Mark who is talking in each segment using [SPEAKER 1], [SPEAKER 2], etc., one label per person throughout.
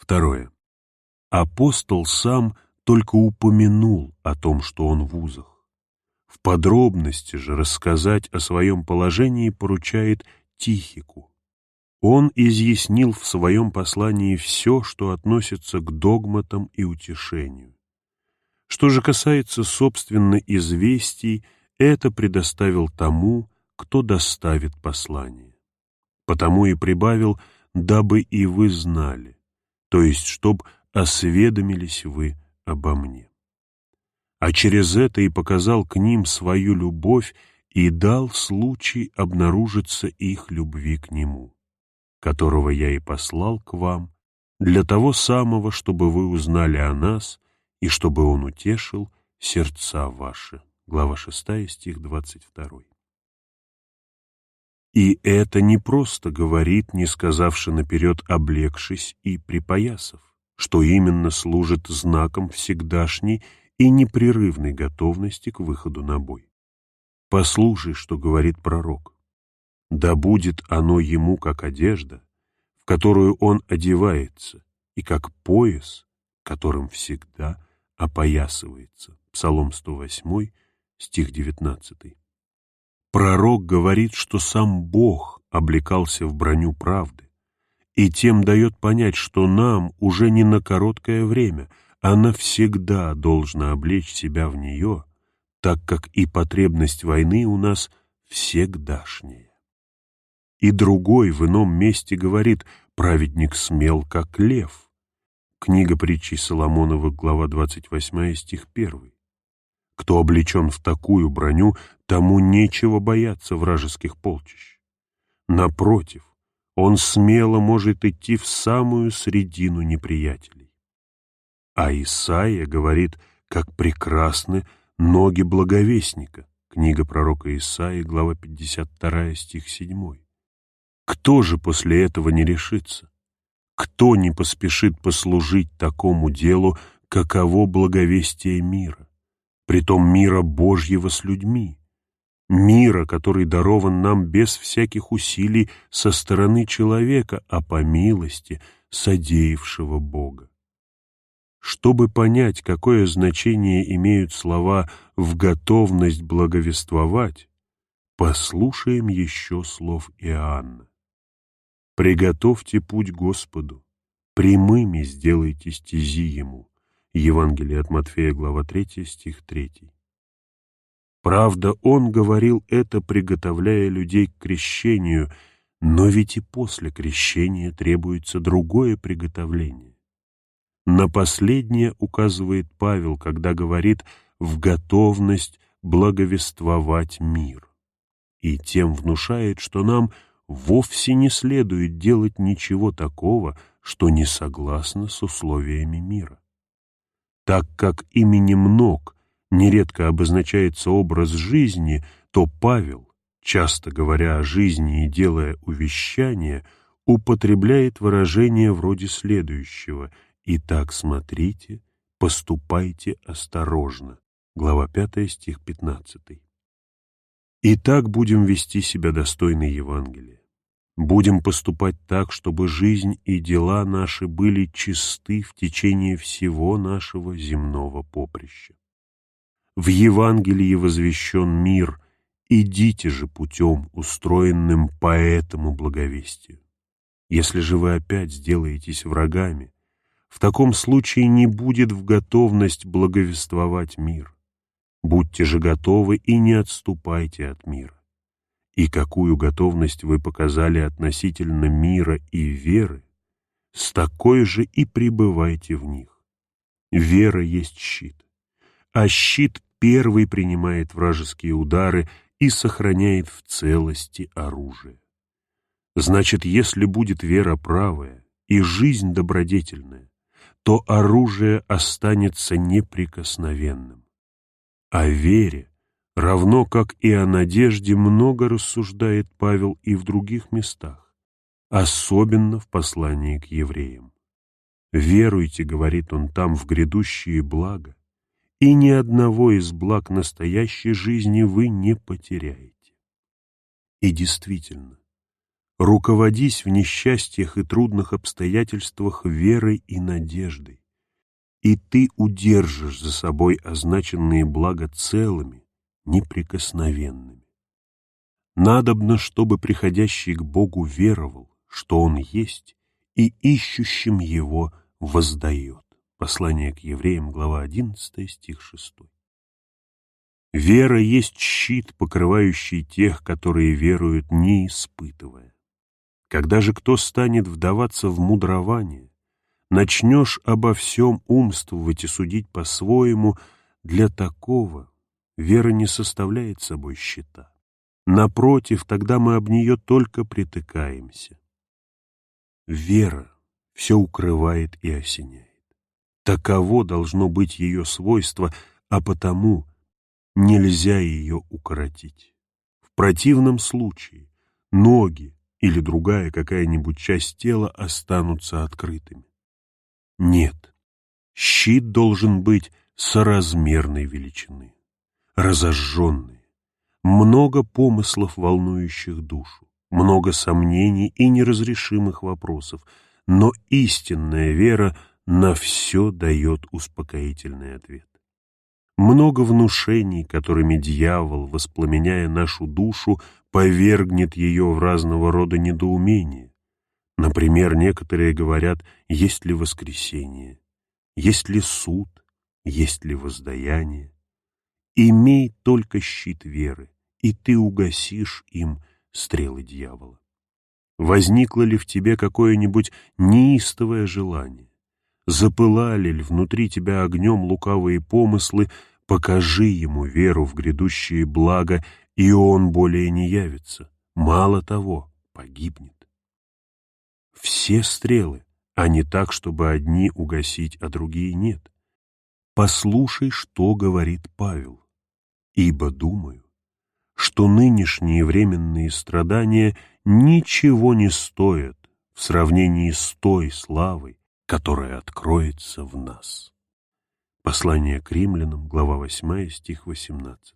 [SPEAKER 1] Второе. Апостол сам только упомянул о том, что он в узах. В подробности же рассказать о своем положении поручает Тихику. Он изъяснил в своем послании все, что относится к догматам и утешению. Что же касается, собственно, известий, это предоставил тому, кто доставит послание. Потому и прибавил, дабы и вы знали, то есть, чтоб осведомились вы обо мне. А через это и показал к ним свою любовь и дал случай обнаружиться их любви к нему, которого я и послал к вам, для того самого, чтобы вы узнали о нас и чтобы он утешил сердца ваши. Глава 6, стих 22. И это не просто говорит, не сказавши наперед, облегшись и припоясав, что именно служит знаком всегдашней и непрерывной готовности к выходу на бой. Послушай, что говорит пророк. Да будет оно ему, как одежда, в которую он одевается, и как пояс, которым всегда опоясывается. Псалом 108, стих 19. Пророк говорит, что сам Бог облекался в броню правды, и тем дает понять, что нам уже не на короткое время, а навсегда должно облечь себя в нее, так как и потребность войны у нас всегдашняя. И другой в ином месте говорит: праведник смел, как лев. Книга притчей Соломоновых, глава 28, стих 1. Кто облечен в такую броню, тому нечего бояться вражеских полчищ. Напротив, он смело может идти в самую средину неприятелей. А Исаия говорит, как прекрасны ноги благовестника. Книга пророка Исаии, глава 52, стих 7. Кто же после этого не решится? Кто не поспешит послужить такому делу, каково благовестие мира? Притом мира Божьего с людьми, мира, который дарован нам без всяких усилий со стороны человека, а по милости содеявшего Бога. Чтобы понять, какое значение имеют слова «в готовность благовествовать», послушаем еще слов Иоанна. «Приготовьте путь Господу, прямыми сделайте стези Ему». Евангелие от Матфея, глава 3, стих 3. Правда, он говорил это, приготовляя людей к крещению, но ведь и после крещения требуется другое приготовление. На последнее указывает Павел, когда говорит «в готовность благовествовать мир», и тем внушает, что нам вовсе не следует делать ничего такого, что не согласно с условиями мира. Так как именем ног нередко обозначается образ жизни, то Павел, часто говоря о жизни и делая увещания, употребляет выражение вроде следующего: «Итак, смотрите, поступайте осторожно». Глава 5, стих 15. Итак, будем вести себя достойно Евангелия. Будем поступать так, чтобы жизнь и дела наши были чисты в течение всего нашего земного поприща. В Евангелии возвещен мир, идите же путем, устроенным по этому благовестию. Если же вы опять сделаетесь врагами, в таком случае не будет в готовность благовествовать мир. Будьте же готовы и не отступайте от мира. И какую готовность вы показали относительно мира и веры, с такой же и пребывайте в них. Вера есть щит, а щит первый принимает вражеские удары и сохраняет в целости оружие. Значит, если будет вера правая и жизнь добродетельная, то оружие останется неприкосновенным. О вере, равно как и о надежде, много рассуждает Павел и в других местах, особенно в послании к евреям. «Веруйте, — говорит он там, — в грядущие блага, и ни одного из благ настоящей жизни вы не потеряете». И действительно, руководись в несчастьях и трудных обстоятельствах верой и надеждой, и ты удержишь за собой означенные блага целыми, неприкосновенными. Надобно, чтобы приходящий к Богу веровал, что Он есть, и ищущим Его воздает. Послание к евреям, глава 11, стих 6. Вера есть щит, покрывающий тех, которые веруют, не испытывая. Когда же кто станет вдаваться в мудрование, начнешь обо всем умствовать и судить по-своему, для такого вера не составляет собой щита. Напротив, тогда мы об нее только притыкаемся. Вера все укрывает и осеняет. Таково должно быть ее свойство, а потому нельзя ее укоротить. В противном случае ноги или другая какая-нибудь часть тела останутся открытыми. Нет, щит должен быть соразмерной величины, разожженный, много помыслов, волнующих душу, много сомнений и неразрешимых вопросов, но истинная вера на все дает успокоительный ответ. Много внушений, которыми дьявол, воспламеняя нашу душу, повергнет ее в разного рода недоумения. Например, некоторые говорят, есть ли воскресение, есть ли суд, есть ли воздаяние. Имей только щит веры, и ты угасишь им стрелы дьявола. Возникло ли в тебе какое-нибудь неистовое желание? Запылали ли внутри тебя огнем лукавые помыслы? Покажи ему веру в грядущие блага, и он более не явится. Мало того, погибнет. Все стрелы, а не так, чтобы одни угасить, а другие нет. Послушай, что говорит Павел. Ибо думаю, что нынешние временные страдания ничего не стоят в сравнении с той славой, которая откроется в нас. Послание к римлянам, глава 8, стих 18.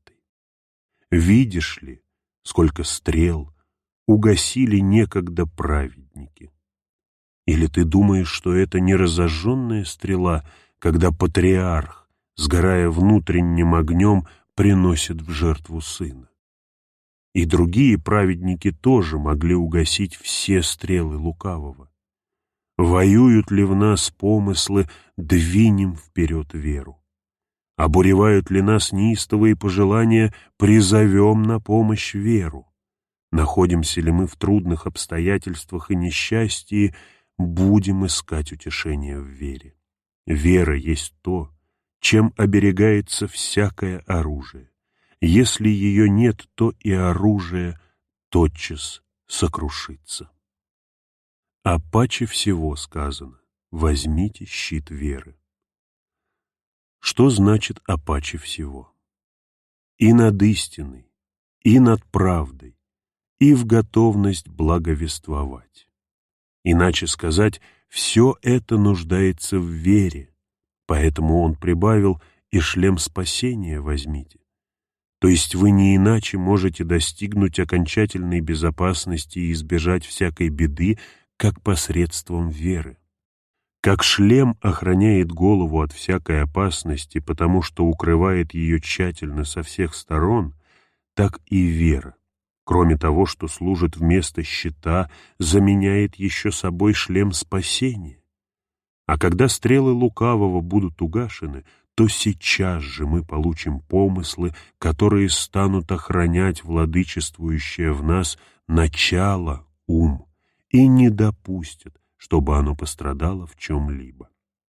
[SPEAKER 1] Видишь ли, сколько стрел угасили некогда праведники? Или ты думаешь, что это не разожженная стрела, когда патриарх, сгорая внутренним огнем, приносит в жертву сына? И другие праведники тоже могли угасить все стрелы лукавого. Воюют ли в нас помыслы, двинем вперед веру? Обуревают ли нас неистовые пожелания, призовем на помощь веру? Находимся ли мы в трудных обстоятельствах и несчастье, будем искать утешение в вере. Вера есть то, чем оберегается всякое оружие. Если ее нет, то и оружие тотчас сокрушится. А паче всего сказано: возьмите щит веры. Что значит «а паче всего»? И над истиной, и над правдой, и в готовность благовествовать. Иначе сказать, все это нуждается в вере, поэтому он прибавил: и шлем спасения возьмите. То есть вы не иначе можете достигнуть окончательной безопасности и избежать всякой беды, как посредством веры. Как шлем охраняет голову от всякой опасности, потому что укрывает ее тщательно со всех сторон, так и вера, кроме того, что служит вместо щита, заменяет еще собой шлем спасения. А когда стрелы лукавого будут угашены, то сейчас же мы получим помыслы, которые станут охранять владычествующее в нас начало, ум, и не допустят, чтобы оно пострадало в чем-либо.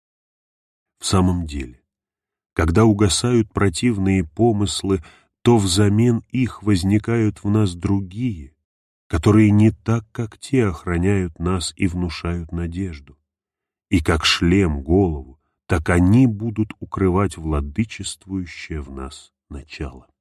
[SPEAKER 1] В самом деле, когда угасают противные помыслы, то взамен их возникают в нас другие, которые не так, как те, охраняют нас и внушают надежду. И как шлем голову, так они будут укрывать владычествующее в нас начало.